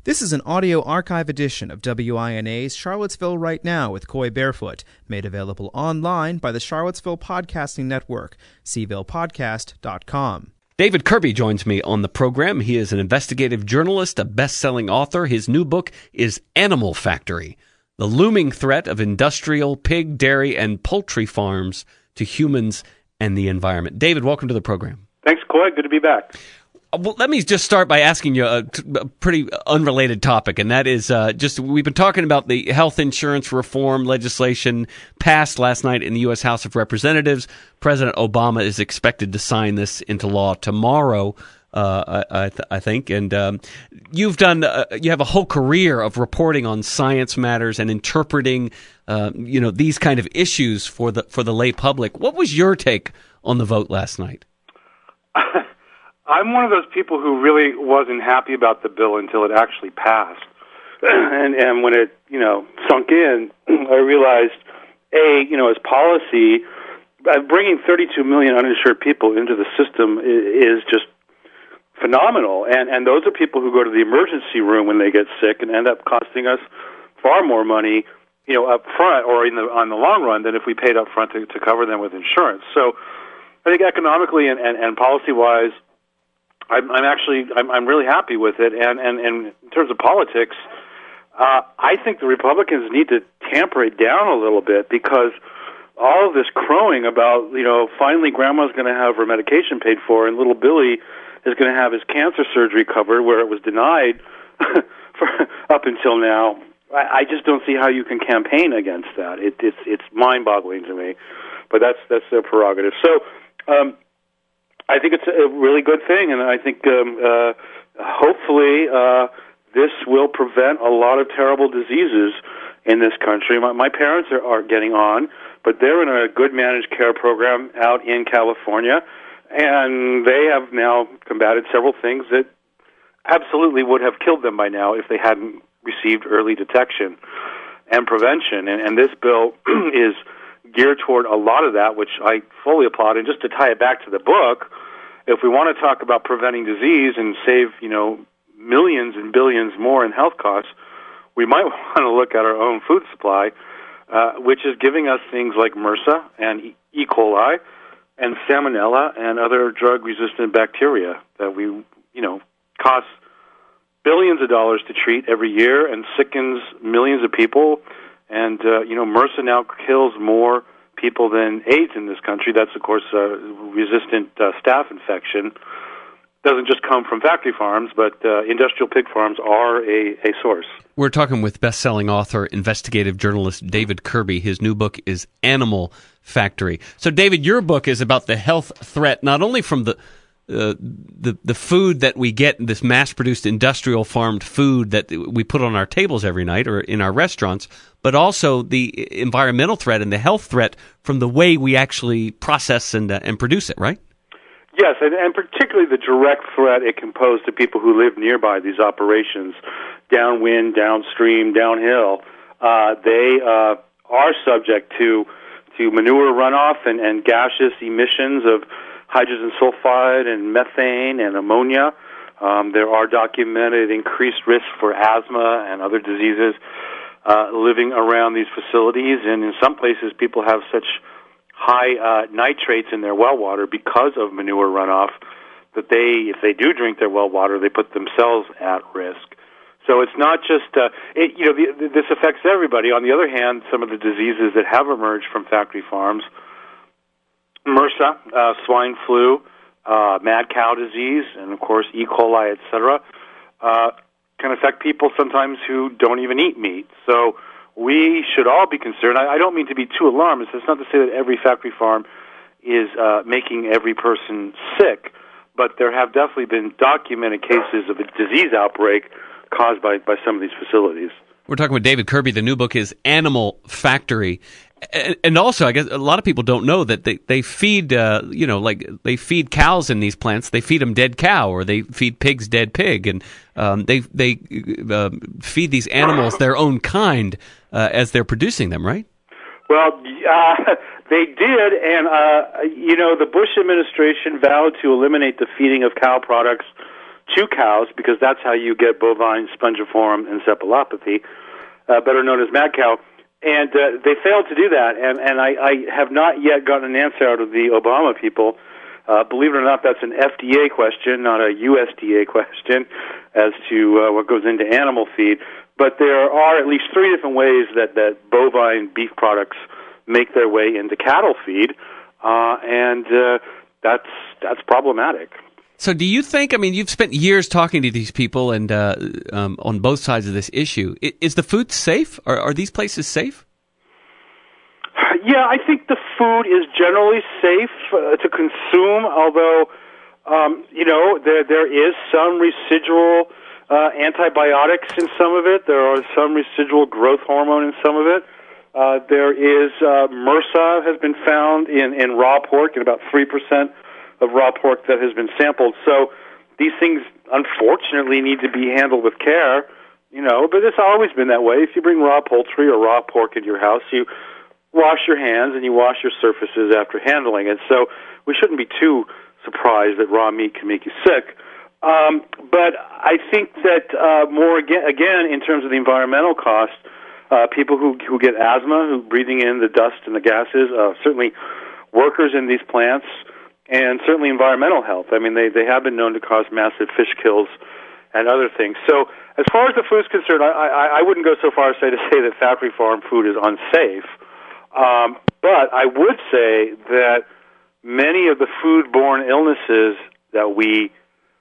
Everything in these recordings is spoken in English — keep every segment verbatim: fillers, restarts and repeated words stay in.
This is an audio archive edition of W I N A's Charlottesville Right Now with Coy Barefoot, made available online by the Charlottesville Podcasting Network, c ville podcast dot com. David Kirby joins me on the program. He is an investigative journalist, a best-selling author. His new book is Animal Factory, the looming threat of industrial pig, dairy, and poultry farms to humans and the environment. David, welcome to the program. Thanks, Coy. Good to be back. Well, let me just start by asking you a, a pretty unrelated topic, and that is uh, just we've been talking about the health insurance reform legislation passed last night in the U S House of Representatives. President Obama is expected to sign this into law tomorrow, uh, I, I, th- I think. And um, you've done uh, you have a whole career of reporting on science matters and interpreting, uh, you know, these kind of issues for the for the lay public. What was your take on the vote last night? I'm one of those people who really wasn't happy about the bill until it actually passed. and and when it, you know, sunk in, I realized, A, you know, as policy, bringing thirty-two million uninsured people into the system is just phenomenal. And, and those are people who go to the emergency room when they get sick and end up costing us far more money, you know, up front or in the on the long run than if we paid up front to, to cover them with insurance. So I think economically and, and, and policy-wise, I'm, I'm actually I'm, I'm really happy with it, and, and, and in terms of politics, uh, I think the Republicans need to tamper it down a little bit because all of this crowing about, you know, finally Grandma's going to have her medication paid for, and little Billy is going to have his cancer surgery covered where it was denied for, up until now. I, I just don't see how you can campaign against that. It, it's it's mind-boggling to me, but that's that's their prerogative. So. Um, I think it's a really good thing, and I think um, uh, hopefully uh, this will prevent a lot of terrible diseases in this country. My, my parents are, are getting on, but they're in a good managed care program out in California, and they have now combated several things that absolutely would have killed them by now if they hadn't received early detection and prevention. And, and this bill is geared toward a lot of that, which I fully applaud. And just to tie it back to the book, if we want to talk about preventing disease and save, you know, millions and billions more in health costs, we might want to look at our own food supply, uh, which is giving us things like MRSA and E. coli and Salmonella and other drug-resistant bacteria that we, you know, cost billions of dollars to treat every year and sickens millions of people. And, uh, you know, MRSA now kills more people than AIDS in this country. That's, of course, uh, resistant uh, staph infection. Doesn't just come from factory farms, but uh, industrial pig farms are a, a source. We're talking with best-selling author, investigative journalist David Kirby. His new book is Animal Factory. So, David, your book is about the health threat, not only from the Uh, the the food that we get, this mass-produced industrial farmed food that we put on our tables every night or in our restaurants, but also the environmental threat and the health threat from the way we actually process and uh, and produce it, right? Yes, and, and particularly the direct threat it can pose to people who live nearby these operations, downwind, downstream, downhill. Uh, they uh, are subject to to manure runoff and, and gaseous emissions of hydrogen sulfide and methane and ammonia. Um, there are documented increased risks for asthma and other diseases uh, living around these facilities, and in some places people have such high uh, nitrates in their well water because of manure runoff that they, if they do drink their well water, they put themselves at risk. So it's not just, uh, it, you know, the, this affects everybody. On the other hand, some of the diseases that have emerged from factory farms, MRSA, uh, swine flu, uh, mad cow disease, and of course E. coli, et cetera, uh, can affect people sometimes who don't even eat meat. So we should all be concerned. I, I don't mean to be too alarmist. It's not to say that every factory farm is uh, making every person sick, but there have definitely been documented cases of a disease outbreak caused by, by some of these facilities. We're talking with David Kirby. The new book is Animal Factory. And also, I guess a lot of people don't know that they, they feed, uh, you know, like they feed cows in these plants. They feed them dead cow, or they feed pigs dead pig, and um, they they uh, feed these animals their own kind uh, as they're producing them, right? Well, uh, they did, and uh, you know, the Bush administration vowed to eliminate the feeding of cow products to cows, because that's how you get bovine spongiform encephalopathy, uh, better known as mad cow. And uh, they failed to do that, and, and I, I have not yet gotten an answer out of the Obama people. Uh, believe it or not, that's an F D A question, not a U S D A question, as to uh, what goes into animal feed. But there are at least three different ways that, that bovine beef products make their way into cattle feed, uh, and uh, that's that's problematic. So do you think, I mean, you've spent years talking to these people and uh, um, on both sides of this issue. Is the food safe? Are, are these places safe? Yeah, I think the food is generally safe uh, to consume, although, um, you know, there there is some residual uh, antibiotics in some of it. There are some residual growth hormone in some of it. Uh, there is uh, MRSA has been found in, in raw pork, in about three percent of raw pork that has been sampled. So these things, unfortunately, need to be handled with care, you know, but it's always been that way. If you bring raw poultry or raw pork into your house, you wash your hands and you wash your surfaces after handling it. So we shouldn't be too surprised that raw meat can make you sick. Um, but I think that uh, more again, again, in terms of the environmental cost, uh, people who who get asthma, who breathing in the dust and the gases, uh, certainly workers in these plants, and certainly environmental health. I mean, they, they have been known to cause massive fish kills and other things. So as far as the food is concerned, I, I, I wouldn't go so far as to say, to say that factory farm food is unsafe. Um, but I would say that many of the foodborne illnesses that we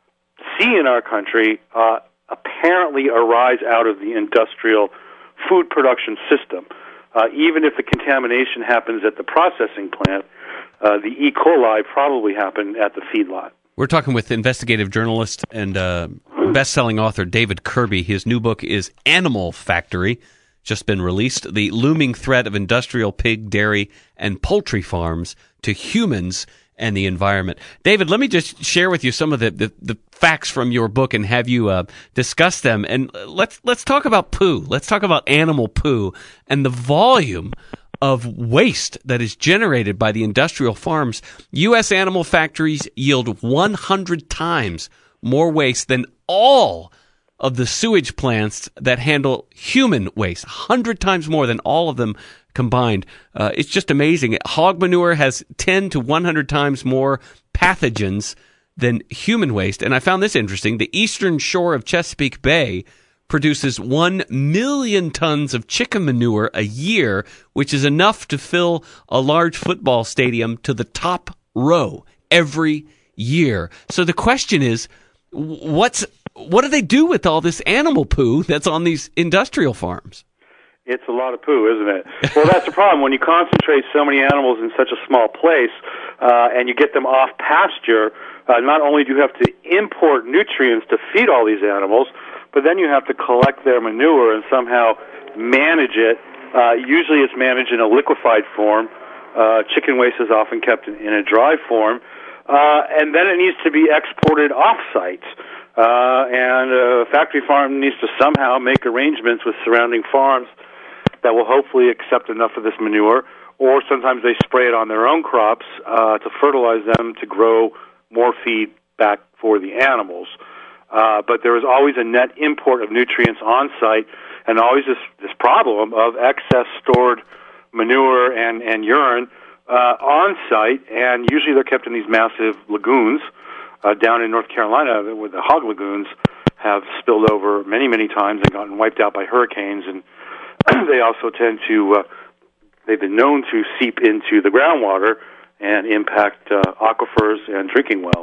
see in our country uh, apparently arise out of the industrial food production system. Uh, even if the contamination happens at the processing plant, uh, the E. coli probably happened at the feedlot. We're talking with investigative journalist and uh, best-selling author David Kirby. His new book is Animal Factory, just been released, The Looming Threat of Industrial Pig, Dairy, and Poultry Farms to Humans and the Environment. David, let me just share with you some of the, the, the facts from your book and have you uh, discuss them. And let's let's talk about poo. Let's talk about animal poo and the volume of waste that is generated by the industrial farms. U S animal factories yield one hundred times more waste than all of the sewage plants that handle human waste, one hundred times more than all of them combined. Uh, it's just amazing. Hog manure has ten to one hundred times more pathogens than human waste. And I found this interesting. The eastern shore of Chesapeake Bay produces one million tons of chicken manure a year, which is enough to fill a large football stadium to the top row every year. So the question is, what's what do they do with all this animal poo that's on these industrial farms? It's a lot of poo, isn't it? Well, that's the problem. When you concentrate so many animals in such a small place uh, and you get them off pasture, uh, not only do you have to import nutrients to feed all these animals, but then you have to collect their manure and somehow manage it. Uh, usually it's managed in a liquefied form. Uh, chicken waste is often kept in, in a dry form. Uh, and then it needs to be exported off-site. Uh, and a factory farm needs to somehow make arrangements with surrounding farms that will hopefully accept enough of this manure, or sometimes they spray it on their own crops uh, to fertilize them to grow more feed back for the animals. Uh, but there is always a net import of nutrients on site, and always this, this problem of excess stored manure and, and urine uh, on site, and usually they're kept in these massive lagoons. Uh, down in North Carolina, where the hog lagoons have spilled over many, many times and gotten wiped out by hurricanes, and they also tend to, uh, they've been known to seep into the groundwater and impact uh, aquifers and drinking wells.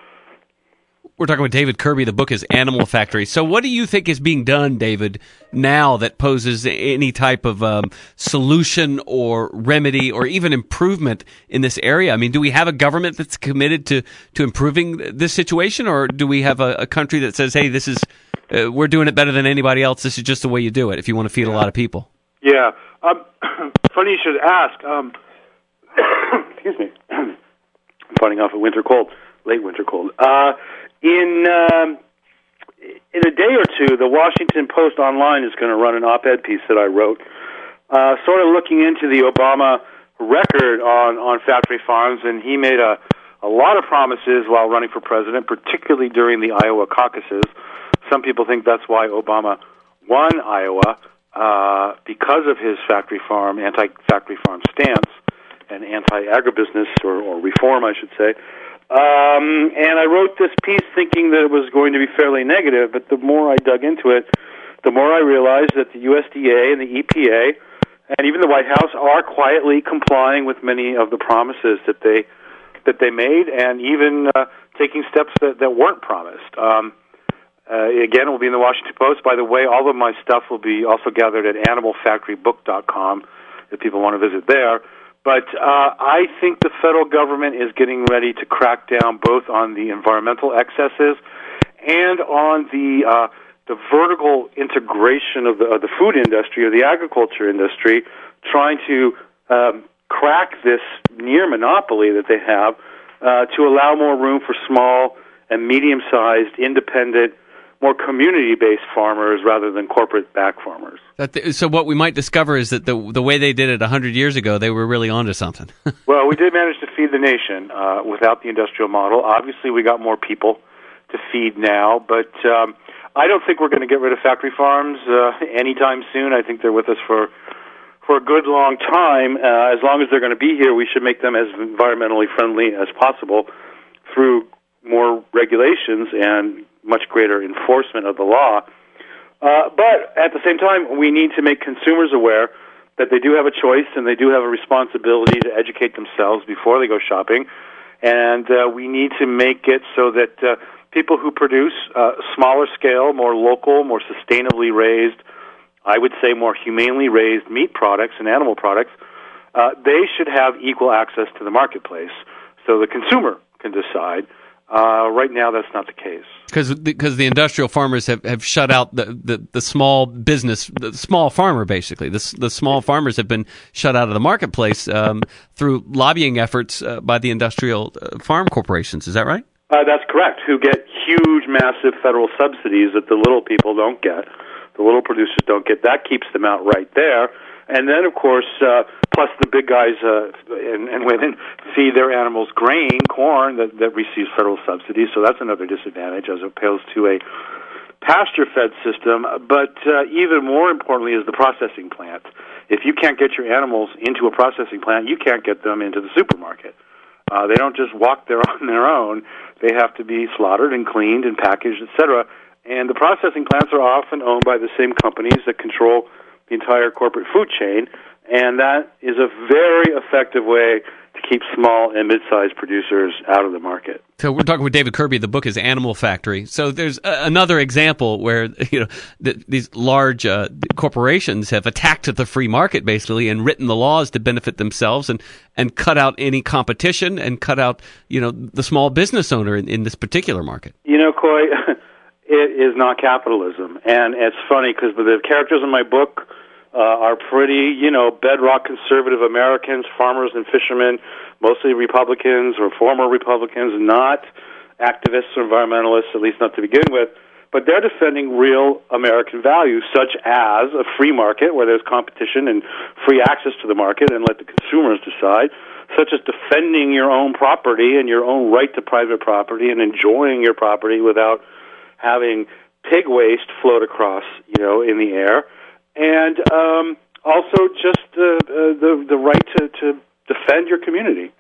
We're talking with David Kirby. The book is Animal Factory. So what do you think is being done, David, now that poses any type of um, solution or remedy or even improvement in this area? I mean, do we have a government that's committed to, to improving this situation, or do we have a, a country that says, hey, this is uh, we're doing it better than anybody else. This is just the way you do it if you want to feed a lot of people? Yeah. Um, funny you should ask. Um, excuse me. I'm fighting off a winter cold, late winter cold. Uh In um, in a day or two, the Washington Post Online is going to run an op-ed piece that I wrote, uh, sort of looking into the Obama record on, on factory farms, and he made a, a lot of promises while running for president, particularly during the Iowa caucuses. Some people think that's why Obama won Iowa, uh, because of his factory farm, anti-factory farm stance and anti-agribusiness, or, or reform, I should say. Um, and I wrote this piece thinking that it was going to be fairly negative, but the more I dug into it, the more I realized that the U S D A and the E P A and even the White House are quietly complying with many of the promises that they that they made, and even uh, taking steps that, that weren't promised. Um, uh, again, it will be in the Washington Post. By the way, all of my stuff will be also gathered at animal factory book dot com if people want to visit there. But uh, I think the federal government is getting ready to crack down both on the environmental excesses and on the uh, the vertical integration of the, of the food industry or the agriculture industry, trying to um, crack this near monopoly that they have uh, to allow more room for small and medium-sized, independent, more community-based farmers rather than corporate-backed farmers. That th- so what we might discover is that the the way they did it one hundred years ago, they were really onto something. Well, we did manage to feed the nation uh, without the industrial model. Obviously, we got more people to feed now, but um, I don't think we're going to get rid of factory farms uh, anytime soon. I think they're with us for for a good long time. Uh, as long as they're going to be here, we should make them as environmentally friendly as possible through more regulations and much greater enforcement of the law. Uh, but at the same time, we need to make consumers aware that they do have a choice and they do have a responsibility to educate themselves before they go shopping. And uh, we need to make it so that uh, people who produce uh, smaller scale, more local, more sustainably raised, I would say more humanely raised meat products and animal products, uh, they should have equal access to the marketplace so the consumer can decide. Uh, right now, that's not the case. Because because the industrial farmers have, have shut out the, the, the small business, the small farmer, basically. The, the small farmers have been shut out of the marketplace um, through lobbying efforts uh, by the industrial uh, farm corporations. Is that right? Uh, that's correct, who get huge, massive federal subsidies that the little people don't get, the little producers don't get. That keeps them out right there. And then, of course, uh, plus the big guys uh, and, and women feed their animals grain, corn, that, that receives federal subsidies, so that's another disadvantage as opposed to a pasture-fed system. But uh, even more importantly is the processing plant. If you can't get your animals into a processing plant, you can't get them into the supermarket. Uh, they don't just walk there on their own. They have to be slaughtered and cleaned and packaged, et cetera. And the processing plants are often owned by the same companies that control the entire corporate food chain, and that is a very effective way to keep small and mid-sized producers out of the market. So we're talking with David Kirby. The book is Animal Factory. So there's a, another example where you know the, these large uh, corporations have attacked the free market basically and written the laws to benefit themselves and, and cut out any competition and cut out you know the small business owner in, in this particular market. You know, Coy, it is not capitalism, and it's funny because the characters in my book Uh, are pretty, you know, bedrock conservative Americans, farmers and fishermen, mostly Republicans or former Republicans, not activists or environmentalists, at least not to begin with. But they're defending real American values, such as a free market where there's competition and free access to the market and let the consumers decide, such as defending your own property and your own right to private property and enjoying your property without having pig waste float across, you know, in the air. And um, also just uh, uh, the the right to, to defend your community.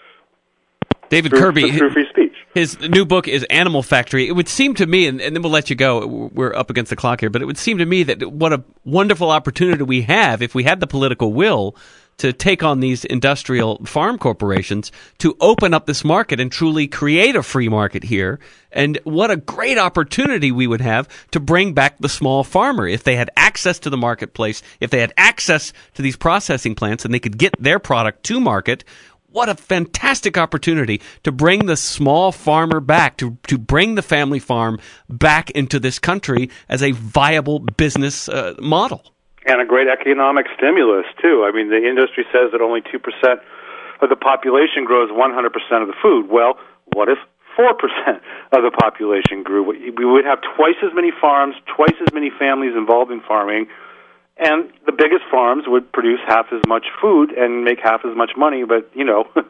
David through, Kirby, through free speech. His new book is Animal Factory. It would seem to me, and, and then we'll let you go, we're up against the clock here, but it would seem to me that what a wonderful opportunity we have, if we had the political will, to take on these industrial farm corporations, to open up this market and truly create a free market here. And what a great opportunity we would have to bring back the small farmer. If they had access to the marketplace, if they had access to these processing plants and they could get their product to market, what a fantastic opportunity to bring the small farmer back, to, to bring the family farm back into this country as a viable business uh, model. And a great economic stimulus, too. I mean, the industry says that only two percent of the population grows one hundred percent of the food. Well, what if four percent of the population grew? We would have twice as many farms, twice as many families involved in farming, and the biggest farms would produce half as much food and make half as much money. But, you know,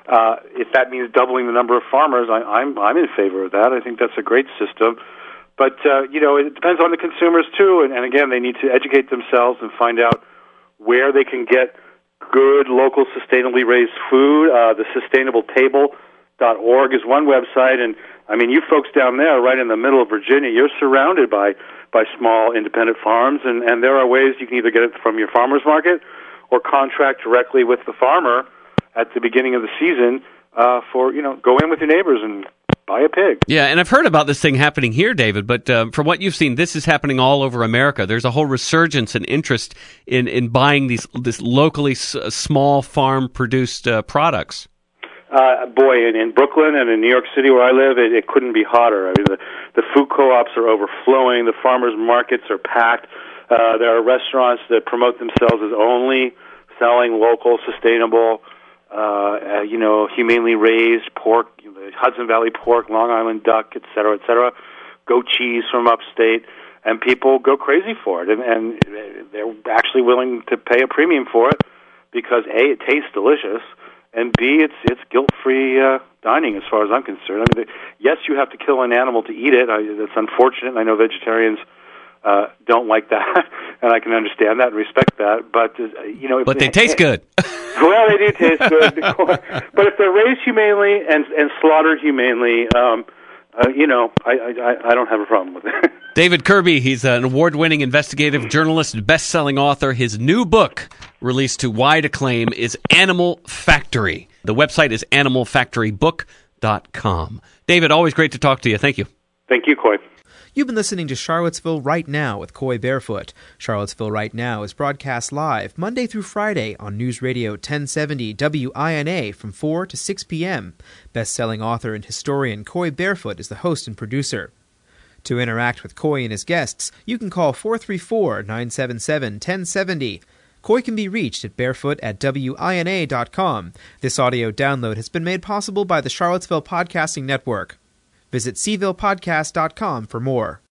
Uh, if that means doubling the number of farmers, I, I'm I'm in favor of that. I think that's a great system. But, uh, you know, it depends on the consumers, too. And, and again, they need to educate themselves and find out where they can get good, local, sustainably raised food. Uh, the sustainable table dot org is one website. And, I mean, you folks down there, right in the middle of Virginia, you're surrounded by, by small, independent farms. And, and there are ways you can either get it from your farmer's market or contract directly with the farmer at the beginning of the season uh, for, you know, go in with your neighbors and buy a pig. Yeah, and I've heard about this thing happening here, David, but um, from what you've seen, this is happening all over America. There's a whole resurgence and interest in, in buying these this locally s- small farm-produced uh, products. Uh, boy, in, in Brooklyn and in New York City where I live, it, it couldn't be hotter. I mean, the, the food co-ops are overflowing. The farmers' markets are packed. Uh, there are restaurants that promote themselves as only selling local, sustainable, uh, uh, you know, humanely raised pork, Hudson Valley pork, Long Island duck, et cetera, et cetera, goat cheese from upstate, and people go crazy for it, and, and they're actually willing to pay a premium for it because A, it tastes delicious, and B, it's it's guilt-free uh, dining as far as I'm concerned. I mean, the, yes, you have to kill an animal to eat it. I, that's unfortunate. I know vegetarians uh, don't like that, and I can understand that and respect that. But uh, you know, if but they they, taste good. Well, they do taste good, but if they're raised humanely and and slaughtered humanely, um, uh, you know, I, I I don't have a problem with it. David Kirby, he's an award-winning investigative journalist, best-selling author. His new book, released to wide acclaim, is Animal Factory. The website is animal factory book dot com. David, always great to talk to you. Thank you. Thank you, Coy. You've been listening to Charlottesville Right Now with Coy Barefoot. Charlottesville Right Now is broadcast live Monday through Friday on News Radio ten seventy W I N A from four to six p.m. Best-selling author and historian Coy Barefoot is the host and producer. To interact with Coy and his guests, you can call four three four, nine seven seven, one zero seven zero. Coy can be reached at barefoot at W I N A dot com. This audio download has been made possible by the Charlottesville Podcasting Network. Visit C ville podcast dot com for more.